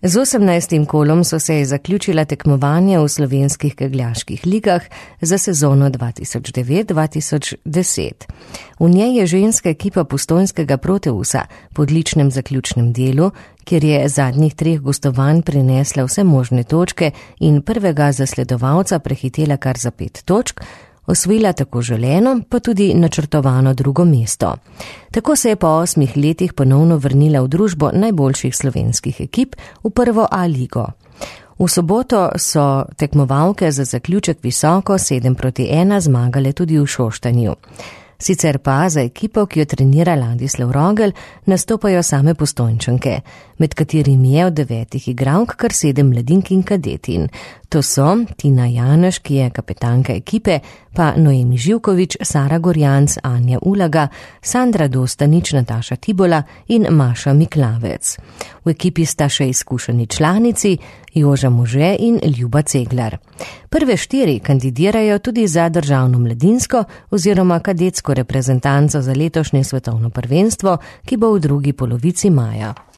Z 18. kolom so se zaključila tekmovanja v slovenskih kegljaških ligah za sezono 2009-2010. V njej je ženska ekipa postojnskega Proteusa po odličnem zaključnem delu, kjer je zadnjih 3 gostovanj prinesla vse možne točke in prvega zasledovalca prehitela kar za 5 točk, osvojila tako želeno, pa tudi načrtovano drugo mesto. Tako se je po 8 letih ponovno vrnila v družbo najboljših slovenskih ekip v prvo A ligo. V soboto so tekmovalke za zaključek visoko 7-1 zmagale tudi v Šoštanju. Sicer pa za ekipo, ki jo trenira Ladislav Rogel, nastopajo same Postojnčanke, med katerimi je od 9 igralk kar 7 mladink in kadetin. To so Tina Janeš, ki je kapetanka ekipe, pa Noemi Živkovič, Sara Gorjanc, Anja Ulaga, Sandra Dostanič, Nataša Tibola in Maša Miklavec. V ekipi sta še izkušeni članici Joža Može in Ljuba Ceglar. Prve 4 kandidirajo tudi za državno mladinsko oziroma kadetsko reprezentanco za letošnje svetovno prvenstvo, ki bo v drugi polovici maja.